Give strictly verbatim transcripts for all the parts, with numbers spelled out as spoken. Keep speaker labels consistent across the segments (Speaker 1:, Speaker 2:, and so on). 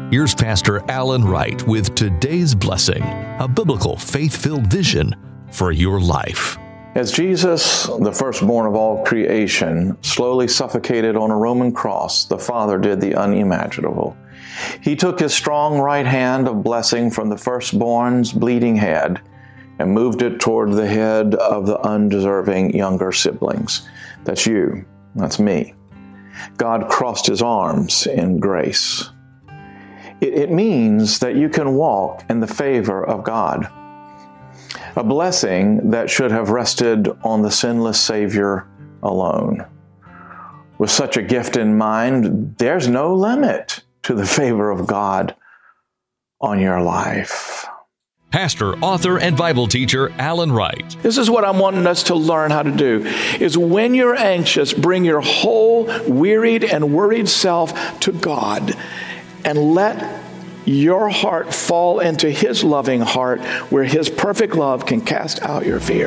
Speaker 1: Here's Pastor Alan Wright with today's blessing, a biblical faith-filled vision for your life.
Speaker 2: As Jesus, the firstborn of all creation, slowly suffocated on a Roman cross, the Father did the unimaginable. He took his strong right hand of blessing from the firstborn's bleeding head and moved it toward the head of the undeserving younger siblings. That's you. That's me. God crossed his arms in grace. It, it means that you can walk in the favor of God. A blessing that should have rested on the sinless Savior alone. With such a gift in mind, there's no limit to the favor of God on your life.
Speaker 1: Pastor, author, and Bible teacher Alan Wright.
Speaker 2: This is what I'm wanting us to learn how to do, is when you're anxious, bring your whole wearied and worried self to God and let your heart fall into His loving heart where His perfect love can cast out your fear.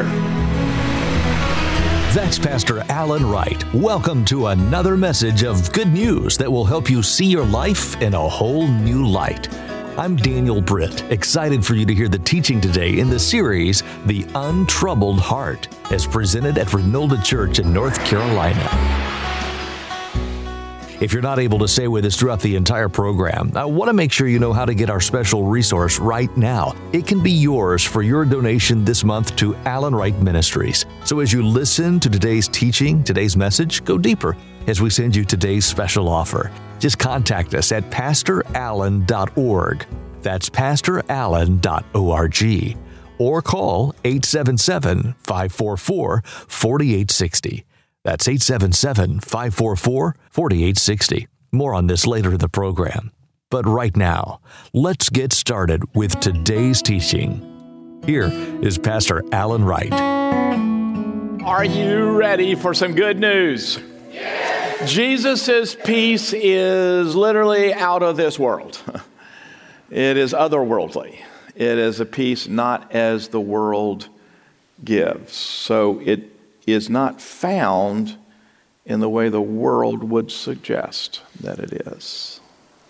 Speaker 1: That's Pastor Alan Wright. Welcome to another message of good news that will help you see your life in a whole new light. I'm Daniel Britt, excited for you to hear the teaching today in the series, The Untroubled Heart, as presented at Renolda Church in North Carolina. If you're not able to stay with us throughout the entire program, I want to make sure you know how to get our special resource right now. It can be yours for your donation this month to Alan Wright Ministries. So as you listen to today's teaching, today's message, go deeper as we send you today's special offer. Just contact us at pastor allen dot org. That's pastor allen dot org. Or call eight seven seven, five four four, four eight six zero. That's eight seven seven, five four four, four eight six zero. More on this later in the program. But right now, let's get started with today's teaching. Here is Pastor Alan Wright.
Speaker 3: Are you ready for some good news? Yes. Jesus' peace is literally out of this world. It is otherworldly. It is a peace not as the world gives. So it is not found in the way the world would suggest that it is.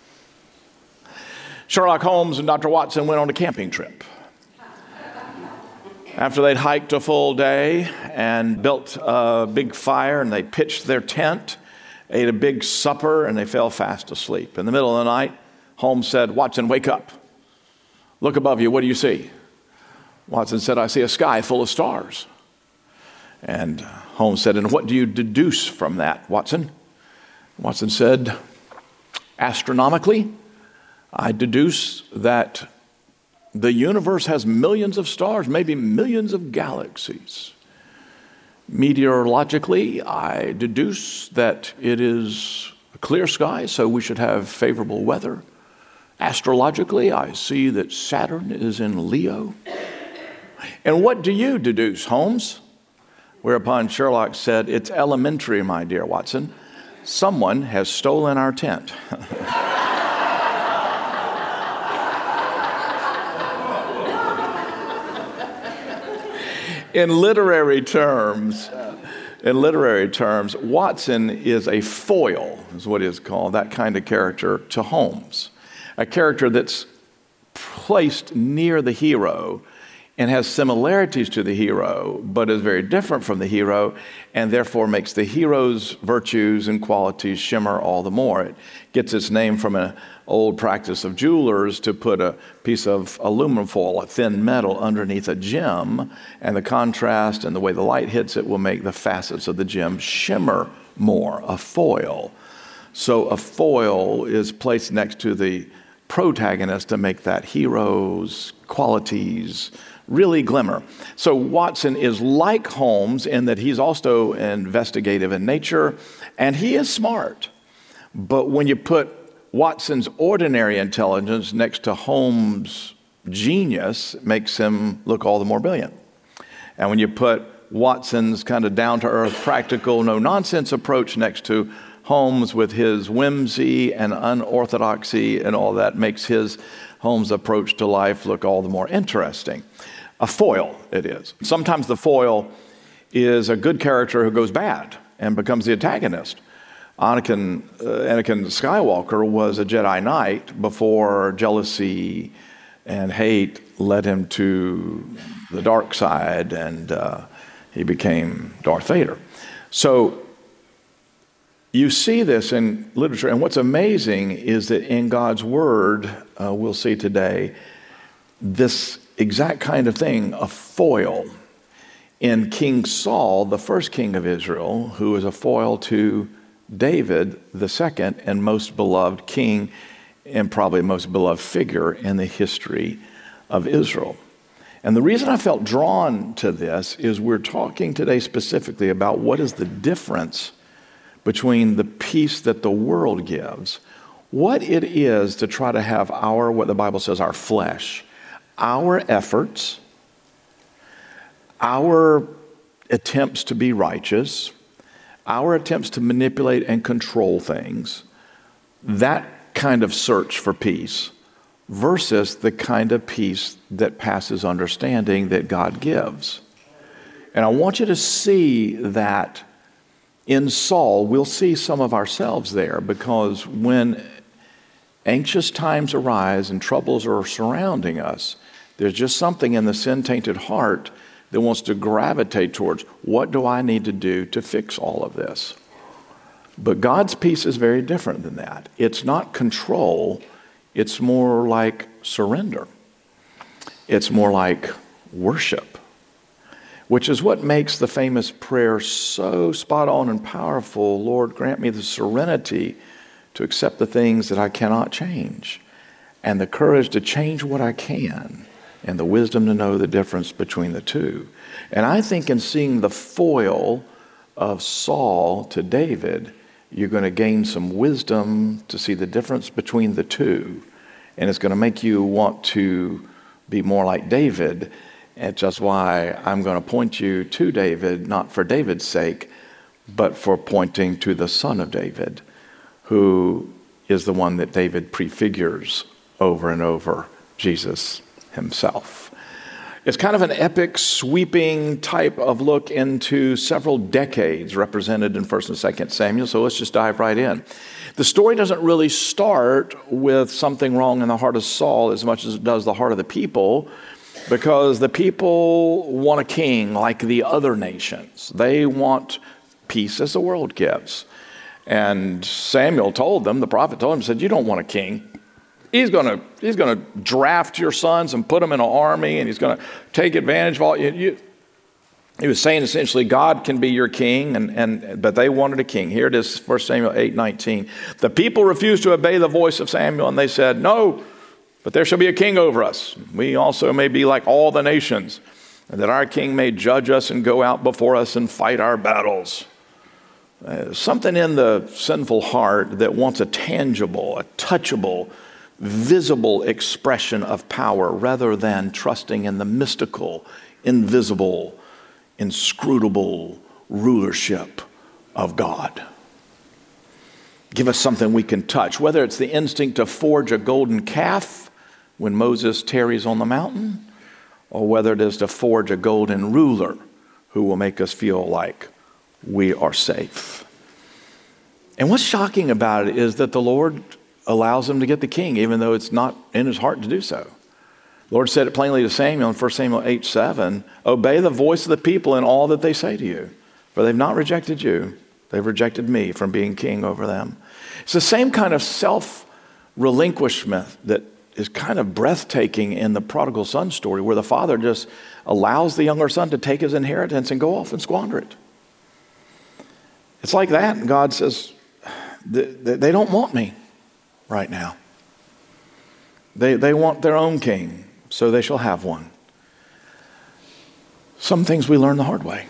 Speaker 3: Sherlock Holmes and Doctor Watson went on a camping trip. After they'd hiked a full day and built a big fire and they pitched their tent, ate a big supper, and they fell fast asleep. In the middle of the night, Holmes said, "Watson, wake up. Look above you. What do you see?" Watson said, "I see a sky full of stars." And Holmes said, "And what do you deduce from that, Watson?" Watson said, "Astronomically, I deduce that the universe has millions of stars, maybe millions of galaxies. Meteorologically, I deduce that it is a clear sky, so we should have favorable weather. Astrologically, I see that Saturn is in Leo. And what do you deduce, Holmes?" Whereupon Sherlock said, "It's elementary, my dear Watson. Someone has stolen our tent." In literary terms, in literary terms, Watson is a foil, is what is called, that kind of character to Holmes. A character that's placed near the hero and has similarities to the hero, but is very different from the hero, and therefore makes the hero's virtues and qualities shimmer all the more. It gets its name from an old practice of jewelers to put a piece of aluminum foil, a thin metal, underneath a gem, and the contrast and the way the light hits it will make the facets of the gem shimmer more, a foil. So a foil is placed next to the protagonist to make that hero's qualities really glimmer. So Watson is like Holmes in that he's also investigative in nature, and he is smart. But when you put Watson's ordinary intelligence next to Holmes' genius, it makes him look all the more brilliant. And when you put Watson's kind of down-to-earth, practical, no-nonsense approach next to Holmes with his whimsy and unorthodoxy and all that, makes his Holmes' approach to life look all the more interesting. A foil it is. Sometimes the foil is a good character who goes bad and becomes the antagonist. Anakin, uh, Anakin Skywalker was a Jedi Knight before jealousy and hate led him to the dark side, and uh, he became Darth Vader. So you see this in literature, and what's amazing is that in God's Word, uh, we'll see today, this exact kind of thing, a foil. In King Saul, the first king of Israel, who is a foil to David, the second and most beloved king and probably most beloved figure in the history of Israel. And the reason I felt drawn to this is we're talking today specifically about what is the difference between the peace that the world gives, what it is to try to have our, what the Bible says, our flesh, our efforts, our attempts to be righteous, our attempts to manipulate and control things, that kind of search for peace versus the kind of peace that passes understanding that God gives. And I want you to see that in Saul, we'll see some of ourselves there, because when anxious times arise and troubles are surrounding us, there's just something in the sin-tainted heart that wants to gravitate towards, what do I need to do to fix all of this? But God's peace is very different than that. It's not control, it's more like surrender. It's more like worship, which is what makes the famous prayer so spot on and powerful. Lord, grant me the serenity to accept the things that I cannot change, and the courage to change what I can, and the wisdom to know the difference between the two. And I think in seeing the foil of Saul to David, you're going to gain some wisdom to see the difference between the two. And it's going to make you want to be more like David. And just why I'm going to point you to David, not for David's sake, but for pointing to the son of David, who is the one that David prefigures over and over, Jesus himself. It's kind of an epic, sweeping type of look into several decades represented in First and Second Samuel, so let's just dive right in. The story doesn't really start with something wrong in the heart of Saul as much as it does the heart of the people, because the people want a king like the other nations. They want peace as the world gives. And Samuel told them, the prophet told him, said, you don't want a king. He's going to he's going to draft your sons and put them in an army, and he's going to take advantage of all you. you he was saying essentially, God can be your king, and, and but they wanted a king. Here it is, First Samuel eight nineteen. The people refused to obey the voice of Samuel, and they said, no, but there shall be a king over us. We also may be like all the nations, and that our king may judge us and go out before us and fight our battles. Uh, something in the sinful heart that wants a tangible, a touchable, visible expression of power rather than trusting in the mystical, invisible, inscrutable rulership of God. Give us something we can touch, whether it's the instinct to forge a golden calf when Moses tarries on the mountain, or whether it is to forge a golden ruler who will make us feel like we are safe. And what's shocking about it is that the Lord allows him to get the king, even though it's not in his heart to do so. The Lord said it plainly to Samuel in First Samuel eight seven, obey the voice of the people in all that they say to you, for they've not rejected you, they've rejected me from being king over them. It's the same kind of self-relinquishment that is kind of breathtaking in the prodigal son story, where the father just allows the younger son to take his inheritance and go off and squander it. It's like that, and God says, they don't want me right now. They, they want their own king, so they shall have one. Some things we learn the hard way.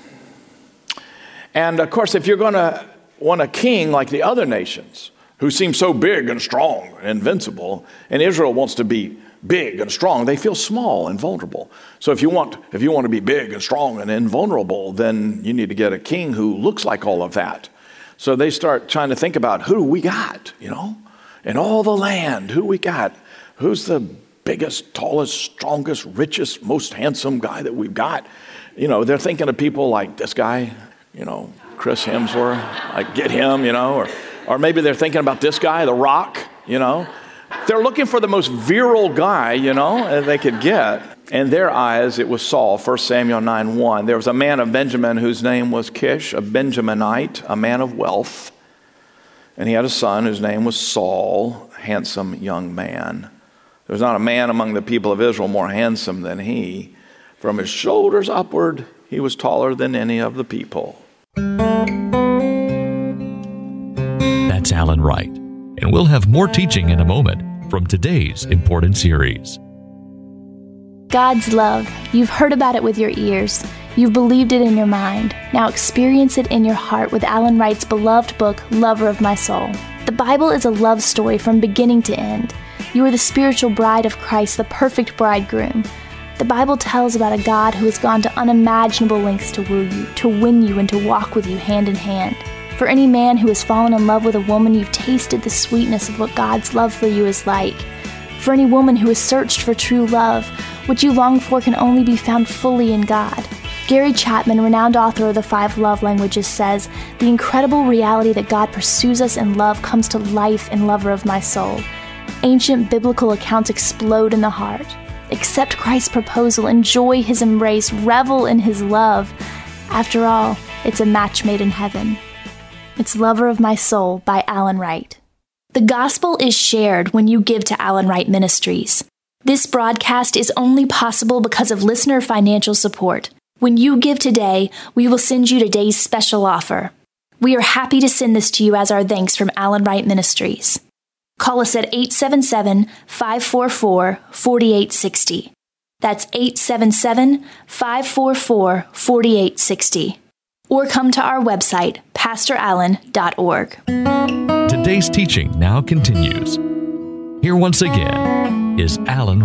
Speaker 3: And of course, if you're going to want a king like the other nations, who seem so big and strong and invincible, and Israel wants to be big and strong, they feel small and vulnerable. So if you want, if you want to be big and strong and invulnerable, then you need to get a king who looks like all of that. So they start trying to think about, who we got, you know, in all the land, who we got, who's the biggest, tallest, strongest, richest, most handsome guy that we've got. You know, they're thinking of people like this guy, you know, Chris Hemsworth, like get him, you know, or, or maybe they're thinking about this guy, The Rock, you know. They're looking for the most virile guy, you know, they could get. In their eyes, it was Saul, First Samuel nine one. There was a man of Benjamin whose name was Kish, a Benjaminite, a man of wealth. And he had a son whose name was Saul, a handsome young man. There was not a man among the people of Israel more handsome than he. From his shoulders upward, he was taller than any of the people.
Speaker 1: That's Alan Wright. And we'll have more teaching in a moment from today's important series.
Speaker 4: God's love. You've heard about it with your ears. You've believed it in your mind. Now experience it in your heart with Alan Wright's beloved book, Lover of My Soul. The Bible is a love story from beginning to end. You are the spiritual bride of Christ, the perfect bridegroom. The Bible tells about a God who has gone to unimaginable lengths to woo you, to win you, and to walk with you hand in hand. For any man who has fallen in love with a woman, you've tasted the sweetness of what God's love for you is like. For any woman who has searched for true love, what you long for can only be found fully in God. Gary Chapman, renowned author of the Five Love Languages, says, the incredible reality that God pursues us in love comes to life in Lover of My Soul. Ancient biblical accounts explode in the heart. Accept Christ's proposal, enjoy his embrace, revel in his love. After all, it's a match made in heaven. It's Lover of My Soul by Alan Wright. The gospel is shared when you give to Alan Wright Ministries. This broadcast is only possible because of listener financial support. When you give today, we will send you today's special offer. We are happy to send this to you as our thanks from Alan Wright Ministries. Call us at eight seven seven, five four four, four eight six zero. That's eight seven seven, five four four, four eight six zero. Or come to our website, pastor allen dot org.
Speaker 1: Today's teaching now continues. Here once again is Alan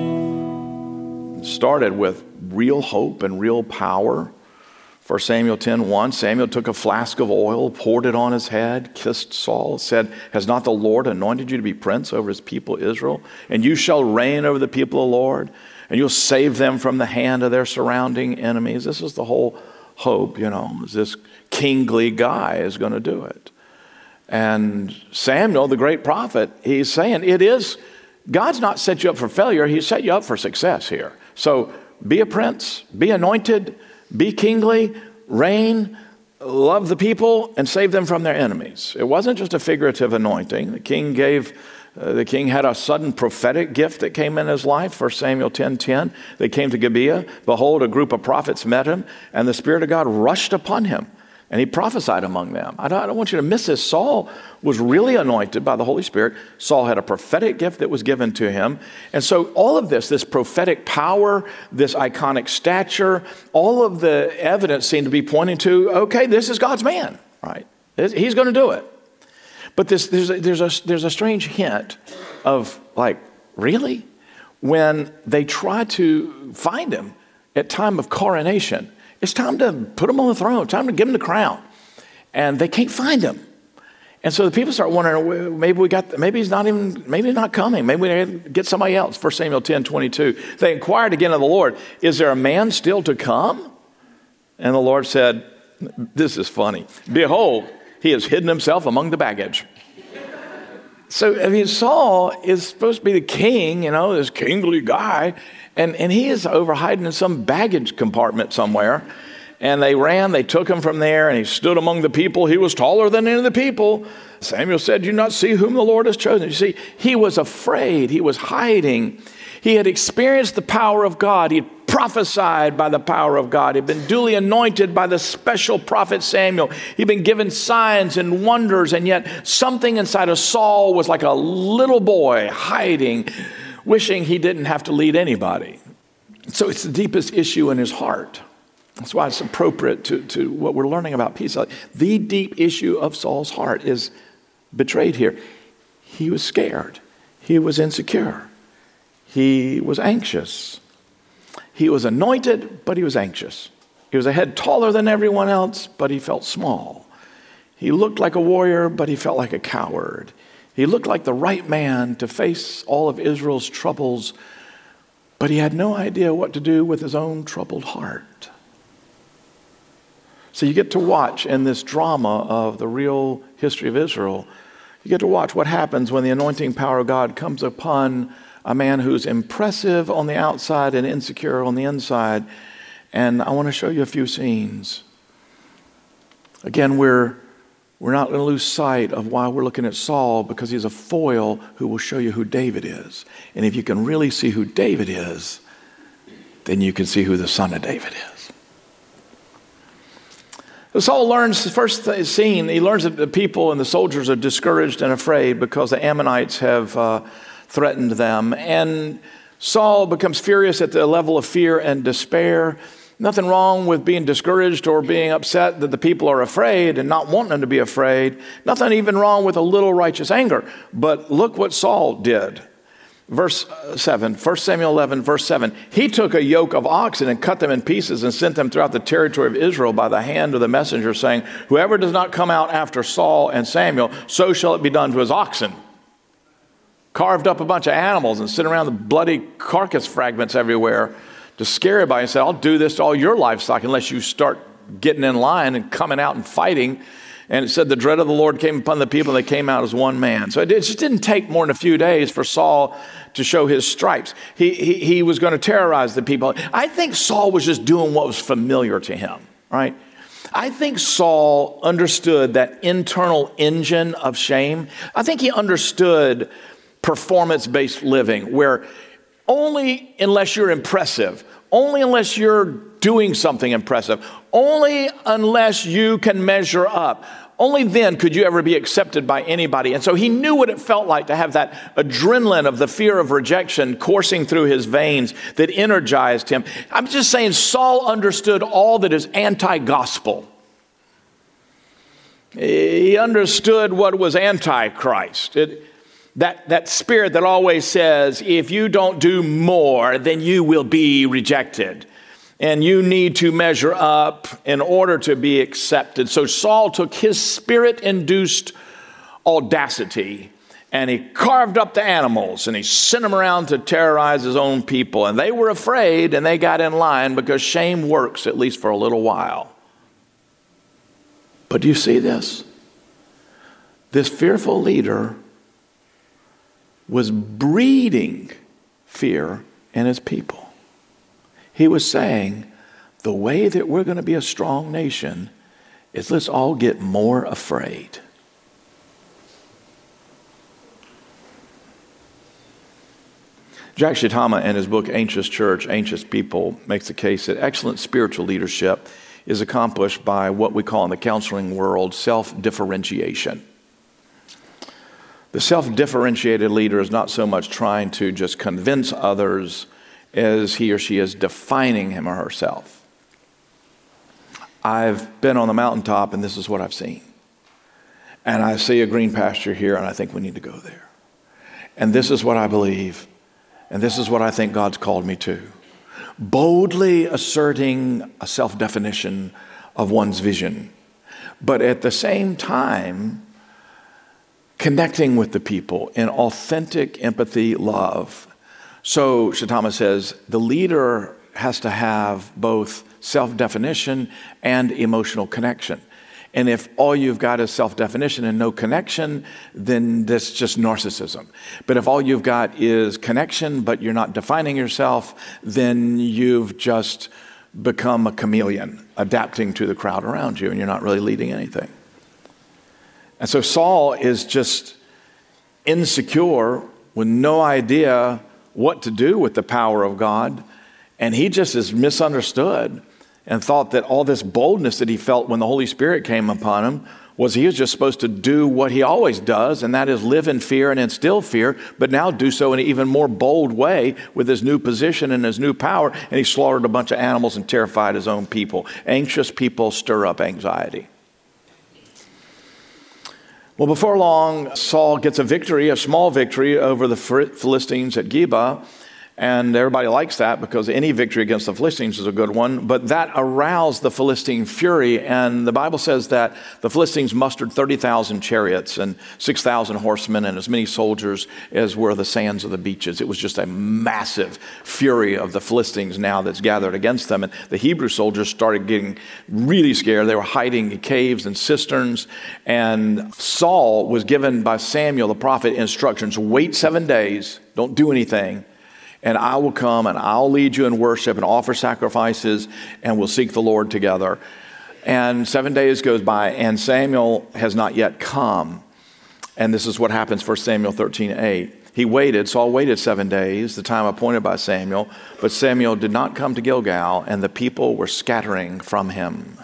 Speaker 1: Wright.
Speaker 3: Started with real hope and real power. First Samuel ten one, Samuel took a flask of oil, poured it on his head, kissed Saul, said, has not the Lord anointed you to be prince over his people Israel? And you shall reign over the people of the Lord, and you'll save them from the hand of their surrounding enemies. This is the whole hope, you know, is this kingly guy is going to do it. And Samuel, the great prophet, he's saying it is, God's not set you up for failure, he set you up for success here. So be a prince, be anointed, be kingly, reign, love the people, and save them from their enemies. It wasn't just a figurative anointing. The king gave, uh, the king had a sudden prophetic gift that came in his life. First Samuel ten ten, they came to Gibeah. Behold, a group of prophets met him, and the Spirit of God rushed upon him, and he prophesied among them. I don't, I don't want you to miss this. Saul was really anointed by the Holy Spirit. Saul had a prophetic gift that was given to him. And so all of this, this prophetic power, this iconic stature, all of the evidence seemed to be pointing to, okay, this is God's man, right? He's going to do it. But this, there's, a, there's, a, there's a strange hint of like, really? When they try to find him at time of coronation, it's time to put him on the throne, time to give him the crown. And they can't find him. And so the people start wondering, maybe we got, maybe he's not even, maybe he's not coming. Maybe we get somebody else. First Samuel ten twenty-two. They inquired again of the Lord, is there a man still to come? And the Lord said, this is funny. Behold, he has hidden himself among the baggage. So, I mean, Saul is supposed to be the king, you know, this kingly guy. And, and he is over hiding in some baggage compartment somewhere. And they ran, they took him from there, and he stood among the people. He was taller than any of the people. Samuel said, do you not see whom the Lord has chosen? You see, he was afraid. He was hiding. He had experienced the power of God. He had prophesied by the power of God. He had been duly anointed by the special prophet Samuel. He'd been given signs and wonders, and yet something inside of Saul was like a little boy hiding, wishing he didn't have to lead anybody. So it's the deepest issue in his heart. That's why it's appropriate to, to what we're learning about peace. The deep issue of Saul's heart is betrayed here. He was scared. He was insecure. He was anxious. He was anointed, but he was anxious. He was a head taller than everyone else, but he felt small. He looked like a warrior, but he felt like a coward. He looked like the right man to face all of Israel's troubles, but he had no idea what to do with his own troubled heart. So you get to watch in this drama of the real history of Israel, you get to watch what happens when the anointing power of God comes upon a man who's impressive on the outside and insecure on the inside. And I want to show you a few scenes. Again, we're, we're not going to lose sight of why we're looking at Saul, because he's a foil who will show you who David is. And if you can really see who David is, then you can see who the son of David is. So Saul learns, the first scene, he learns that the people and the soldiers are discouraged and afraid because the Ammonites have uh, threatened them. And Saul becomes furious at the level of fear and despair. Nothing wrong with being discouraged or being upset that the people are afraid and not wanting them to be afraid. Nothing even wrong with a little righteous anger. But look what Saul did. Verse seven, First Samuel eleven, verse seven. He took a yoke of oxen and cut them in pieces and sent them throughout the territory of Israel by the hand of the messenger, saying, whoever does not come out after Saul and Samuel, so shall it be done to his oxen. Carved up a bunch of animals and sitting around the bloody carcass fragments everywhere to scare everybody and say, I'll do this to all your livestock unless you start getting in line and coming out and fighting. And it said the dread of the Lord came upon the people, and they came out as one man. So it just didn't take more than a few days for Saul to show his stripes. He, he, he was going to terrorize the people. I think Saul was just doing what was familiar to him, right? I think Saul understood that internal engine of shame. I think he understood performance-based living, where only unless you're impressive, only unless you're doing something impressive, only unless you can measure up, only then could you ever be accepted by anybody. And so he knew what it felt like to have that adrenaline of the fear of rejection coursing through his veins that energized him. I'm just saying Saul understood all that is anti-gospel. He understood what was anti-Christ. It, That, that spirit that always says, if you don't do more, then you will be rejected. And you need to measure up in order to be accepted. So Saul took his spirit-induced audacity and he carved up the animals and he sent them around to terrorize his own people. And they were afraid and they got in line because shame works, at least for a little while. But do you see this? This fearful leader was breeding fear in his people. He was saying, the way that we're going to be a strong nation is let's all get more afraid. Jack Shitama, in his book Anxious Church, Anxious People, makes the case that excellent spiritual leadership is accomplished by what we call in the counseling world self-differentiation. The self-differentiated leader is not so much trying to just convince others as he or she is defining him or herself. I've been on the mountaintop and this is what I've seen. And I see a green pasture here and I think we need to go there. And this is what I believe. And this is what I think God's called me to. Boldly asserting a self-definition of one's vision. But at the same time, connecting with the people in authentic empathy, love. So Shitama says the leader has to have both self-definition and emotional connection. And if all you've got is self-definition and no connection, then that's just narcissism. But if all you've got is connection, but you're not defining yourself, then you've just become a chameleon, adapting to the crowd around you, and you're not really leading anything. And so Saul is just insecure with no idea what to do with the power of God. And he just is misunderstood and thought that all this boldness that he felt when the Holy Spirit came upon him was he was just supposed to do what he always does, and that is live in fear and instill fear, but now do so in an even more bold way with his new position and his new power. And he slaughtered a bunch of animals and terrified his own people. Anxious people stir up anxiety. Well, before long, Saul gets a victory, a small victory over the Philistines at Geba. And everybody likes that because any victory against the Philistines is a good one. But that aroused the Philistine fury. And the Bible says that the Philistines mustered thirty thousand chariots and six thousand horsemen and as many soldiers as were the sands of the beaches. It was just a massive fury of the Philistines now that's gathered against them. And the Hebrew soldiers started getting really scared. They were hiding in caves and cisterns. And Saul was given by Samuel the prophet instructions: wait seven days, don't do anything, and I will come and I'll lead you in worship and offer sacrifices, and we'll seek the Lord together. And seven days goes by, and Samuel has not yet come. And this is what happens, First Samuel thirteen eight. He waited, Saul waited seven days, the time appointed by Samuel, but Samuel did not come to Gilgal, and the people were scattering from him.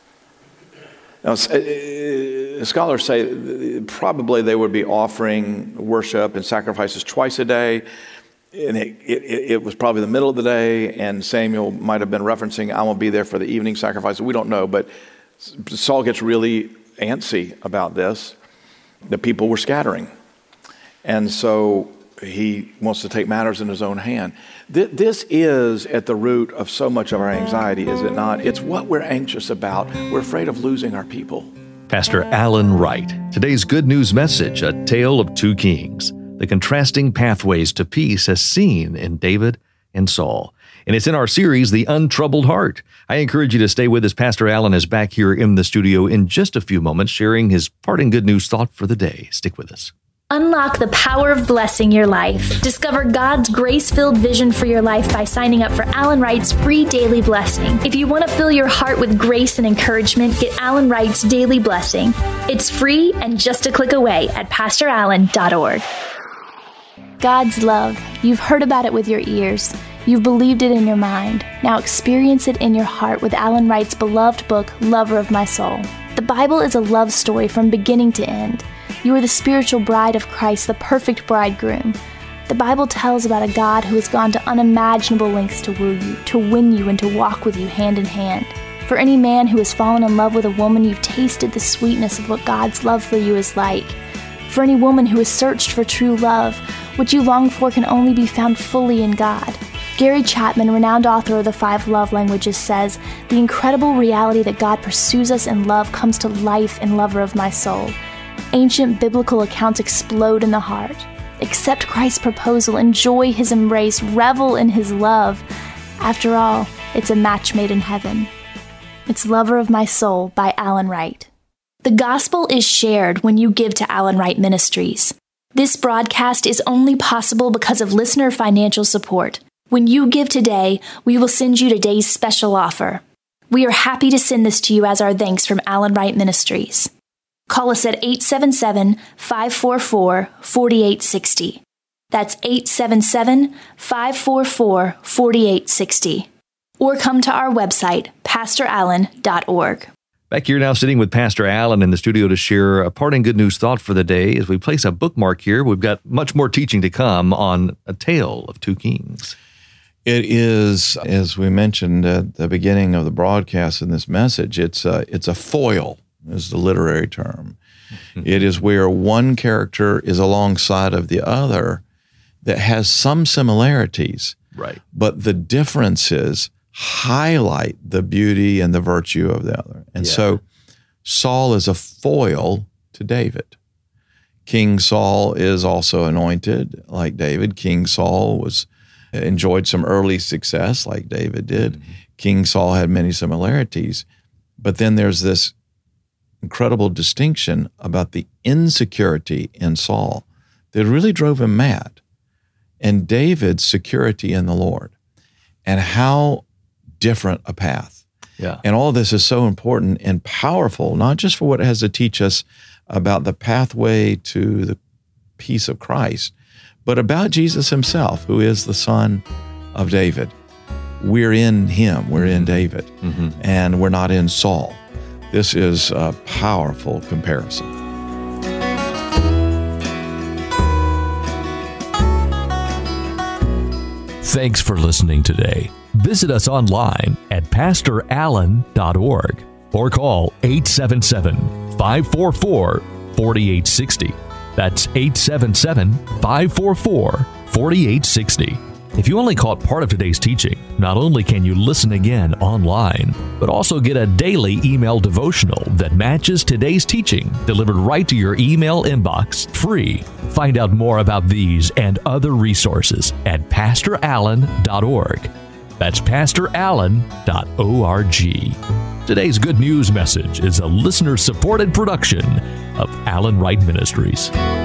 Speaker 3: Now, scholars say probably they would be offering worship and sacrifices twice a day. And it, it, it was probably the middle of the day, and Samuel might have been referencing, I won't be there for the evening sacrifice. We don't know, but Saul gets really antsy about this. The people were scattering. And so he wants to take matters in his own hand. Th- this is at the root of so much of our anxiety, is it not? It's what we're anxious about. We're afraid of losing our people.
Speaker 1: Pastor Alan Wright. Today's good news message, a tale of two kings. The contrasting pathways to peace as seen in David and Saul. And it's in our series, The Untroubled Heart. I encourage you to stay with us. Pastor Alan is back here in the studio in just a few moments, sharing his parting good news thought for the day. Stick with us.
Speaker 4: Unlock the power of blessing your life. Discover God's grace-filled vision for your life by signing up for Alan Wright's free daily blessing. If you want to fill your heart with grace and encouragement, get Alan Wright's daily blessing. It's free and just a click away at pastor allen dot org. God's love. You've heard about it with your ears. You've believed it in your mind. Now experience it in your heart with Alan Wright's beloved book, Lover of My Soul. The Bible is a love story from beginning to end. You are the spiritual bride of Christ, the perfect bridegroom. The Bible tells about a God who has gone to unimaginable lengths to woo you, to win you, and to walk with you hand in hand. For any man who has fallen in love with a woman, you've tasted the sweetness of what God's love for you is like. For any woman who has searched for true love, what you long for can only be found fully in God. Gary Chapman, renowned author of The Five Love Languages, says, the incredible reality that God pursues us in love comes to life in Lover of My Soul. Ancient biblical accounts explode in the heart. Accept Christ's proposal, enjoy his embrace, revel in his love. After all, it's a match made in heaven. It's Lover of My Soul by Alan Wright. The gospel is shared when you give to Alan Wright Ministries. This broadcast is only possible because of listener financial support. When you give today, we will send you today's special offer. We are happy to send this to you as our thanks from Alan Wright Ministries. Call us at eight seven seven, five four four, four eight six zero. That's eight seven seven, five four four, four eight six zero. Or come to our website, pastor allen dot org.
Speaker 1: Back here now sitting with Pastor Alan in the studio to share a parting good news thought for the day. As we place a bookmark here, we've got much more teaching to come on A Tale of Two Kings.
Speaker 2: It is, as we mentioned at the beginning of the broadcast in this message, it's a, it's a foil, is the literary term. It is where one character is alongside of the other that has some similarities,
Speaker 1: right?
Speaker 2: But the differences highlight the beauty and the virtue of the other. And yeah. So Saul is a foil to David. King Saul is also anointed like David. King Saul was enjoyed some early success like David did. Mm-hmm. King Saul had many similarities. But then there's this incredible distinction about the insecurity in Saul that really drove him mad, and David's security in the Lord, and how different a path.
Speaker 1: Yeah.
Speaker 2: And all of this is so important and powerful, not just for what it has to teach us about the pathway to the peace of Christ, but about Jesus himself, who is the Son of David. We're in him, we're in David, mm-hmm. and we're not in Saul. This is a powerful comparison.
Speaker 1: Thanks for listening today. Visit us online at pastor allen dot org or call eight seven seven, five four four, four eight six zero. That's eight seven seven, five four four, four eight six zero. If you only caught part of today's teaching, not only can you listen again online, but also get a daily email devotional that matches today's teaching delivered right to your email inbox free. Find out more about these and other resources at pastor allen dot org. That's pastor allen dot org. Today's Good News message is a listener-supported production of Allen Wright Ministries.